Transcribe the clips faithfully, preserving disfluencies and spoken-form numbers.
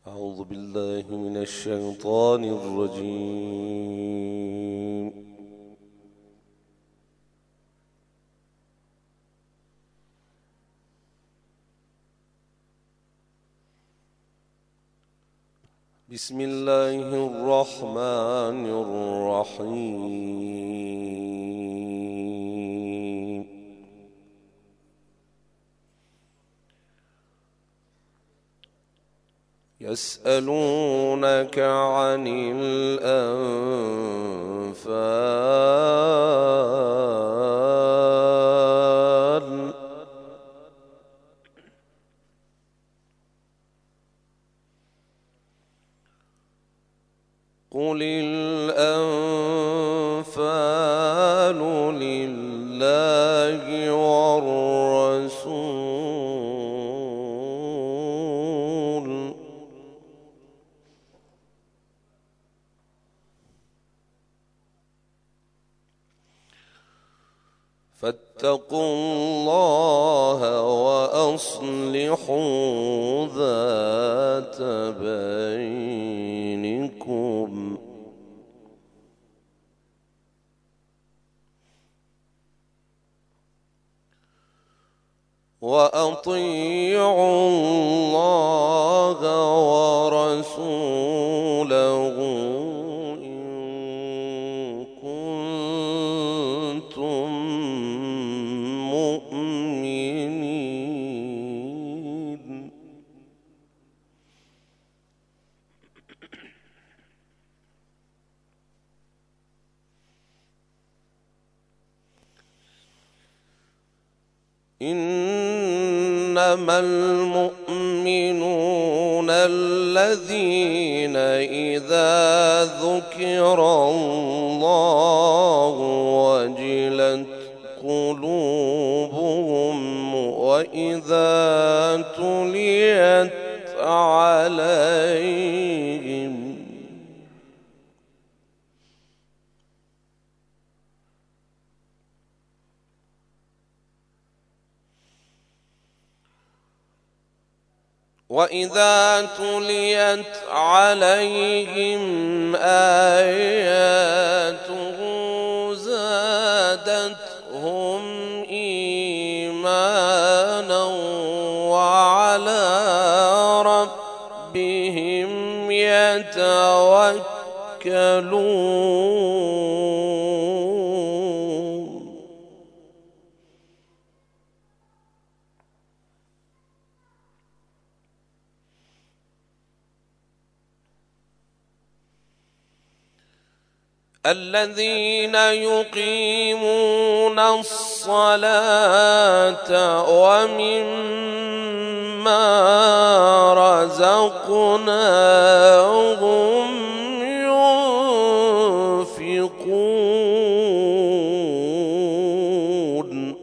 أعوذ بالله من الشيطان الرجيم. بسم الله الرحمن الرحيم. يسألونك عن الأنفال قل الأنفال لله والرسول فاتقوا الله وأصلحوا ذات بينكم وأطيعوا الله ورسوله إن كنتم مؤمنين. إنما المؤمنون الذين إذا ذكر الله وجلت قلوبهم وإذا تليت عليهم وإذا تليت عليهم آياته زادتهم إيمانا وعلى ربهم يتوكلون. الذين يقيمون الصلاة ومما رزقناهم ينفقون.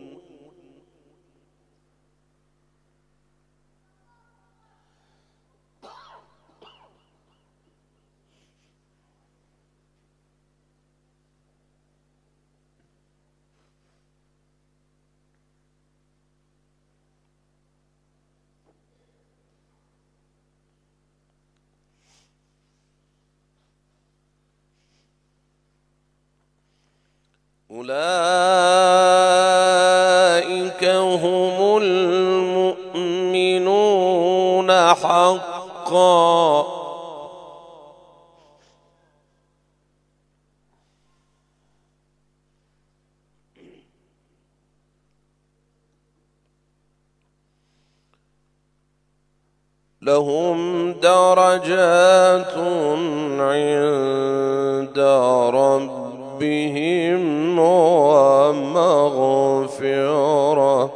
أولئك هم المؤمنون حقا لهم درجات عند ربهم ومغفرة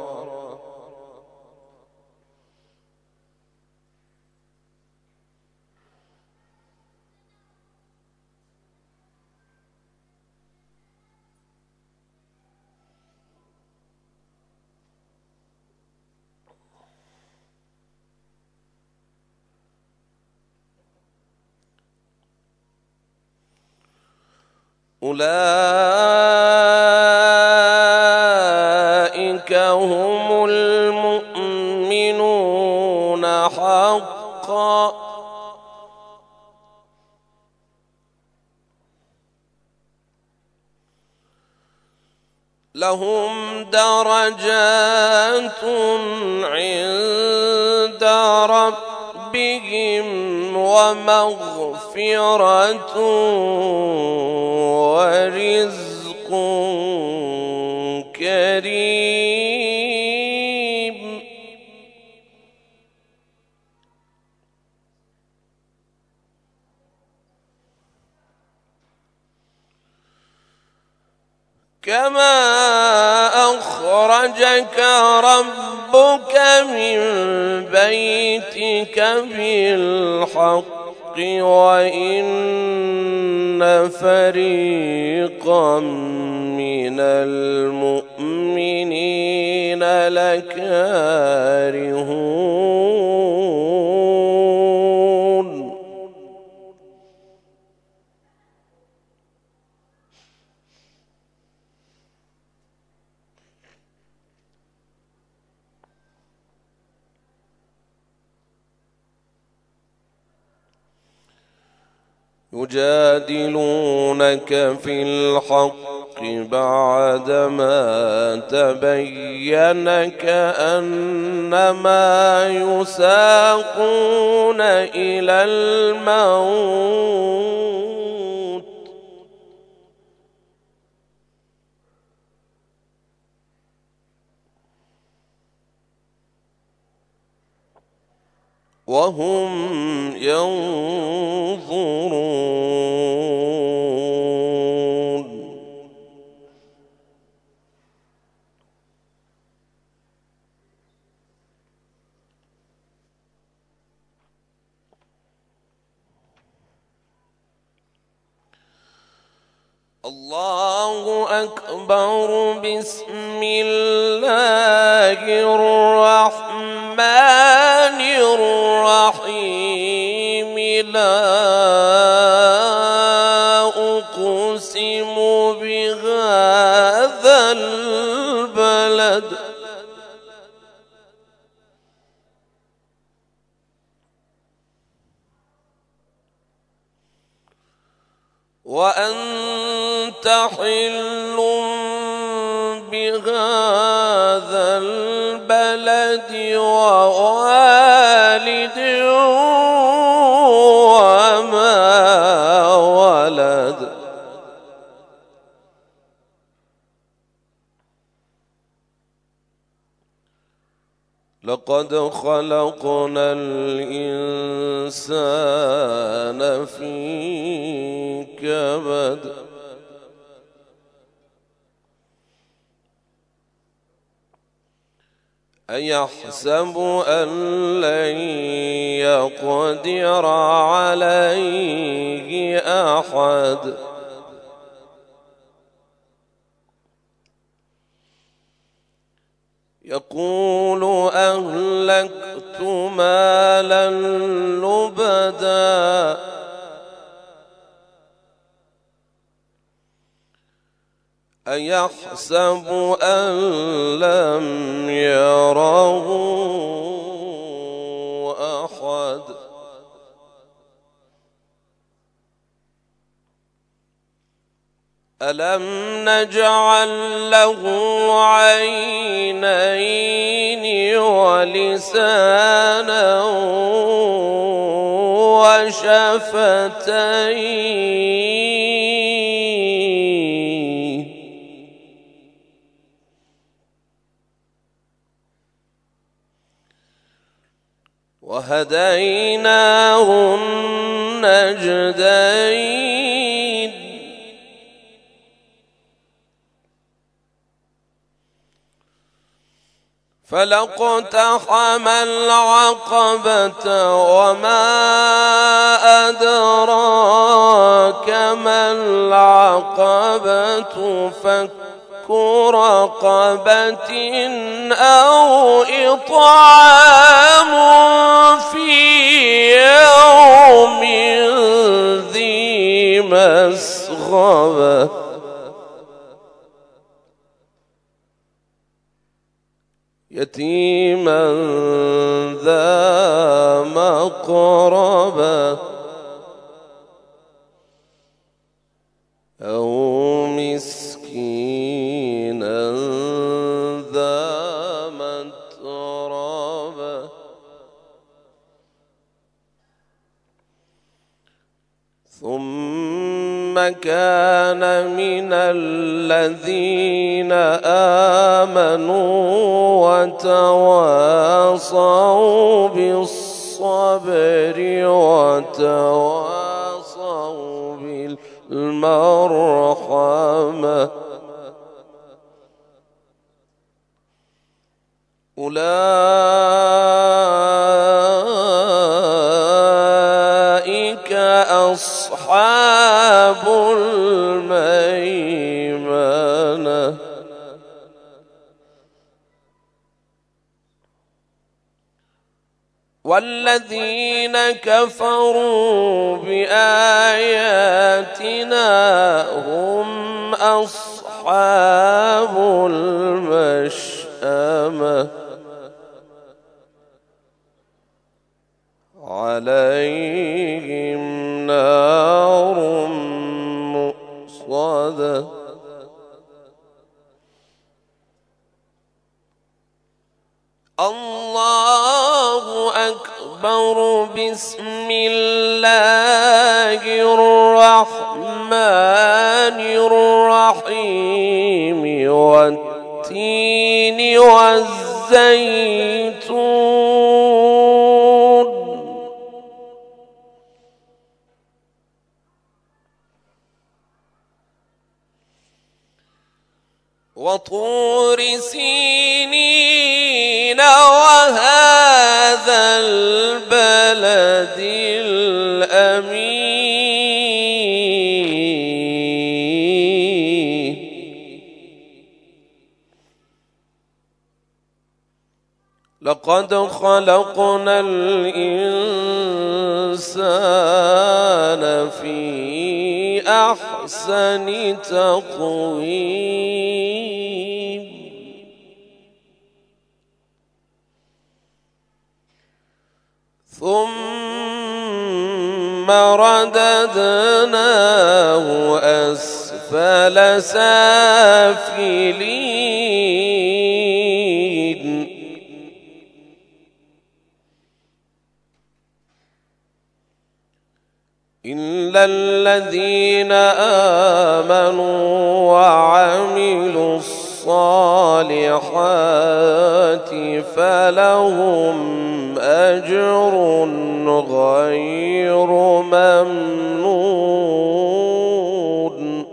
أولئك هم المؤمنون حقا لهم درجات عند ربهم ومغفرة ورزق كريم. كما أخرجك ربك من بيتك بالحق وإن فريقا من المؤمنين لكارهون. يجادلونك في الحق بعدما تبين كأنما يساقون إلى الموت. وهم ينظرون. الله أكبر. بسم الله الرحمن الرحيم. لا أقسم بهذا البلد وأنت حل بهذا البلد ووالد وما ولد. لقد خلقنا الإنسان في كبد. أيحسب أن لن يقدر عليه أحد. يقول أهلكت مالا لبدا أيحسب أن لم يره أحد. ألم نجعل له عينين ولسانا وشفتين وهديناه النجدين. فلاقتحم العقبة وما أدراك ما العقبة. فك رقبة أو إطعام في يوم ذي مسغبة. يتيما ذا مقربة أو مسكينا ثم كان من الذين آمنوا وتواصوا بالصبر وتواصوا بالمرحمة أولئك أصحاب الميمنة والذين كفروا بآياتنا هم أصحاب المشأمة عليهم نار مؤصدة الله أكبر بسم الله الرحمن الرحيم والتين والزيتون وطور سينين وهذا البلد الأمين لقد خلقنا الإنسان في أحسن تقويم ثم رددناه أسفل سافلين إلا الذين آمنوا وعملوا الصالحات فلهم أجر غير ممنون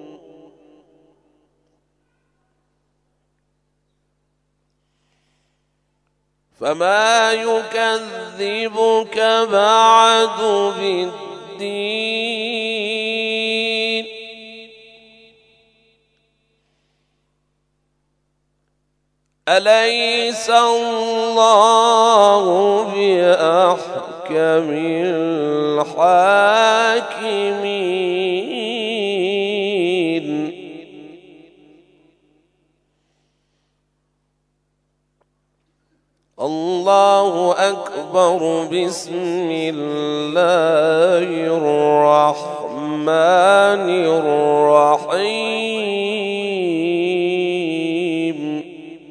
فما يكذبك بعد بالدين أليس الله بأحكم الحاكمين الله أكبر بسم الله الرحمن الرحيم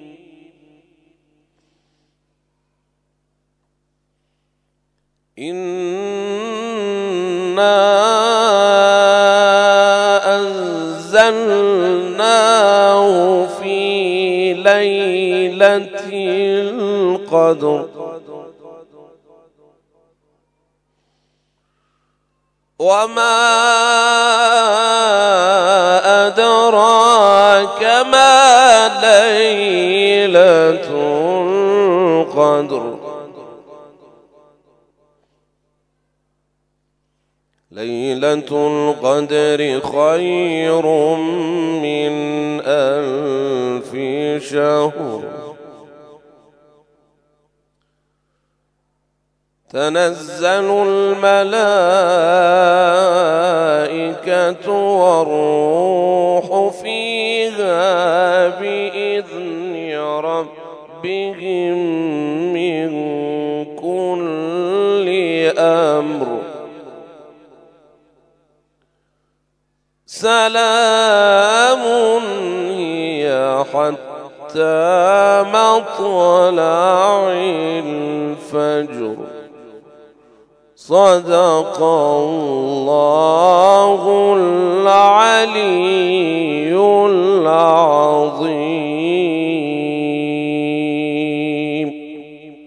إنا أنزلناه في ليلة القدر وما أدراك ما ليلة القدر ليلة القدر خير من ألف شهر تنزل الملائكة والروح فيها بإذن ربهم من كل أمر سلام هي حتى مطلع الفجر صدق الله العلي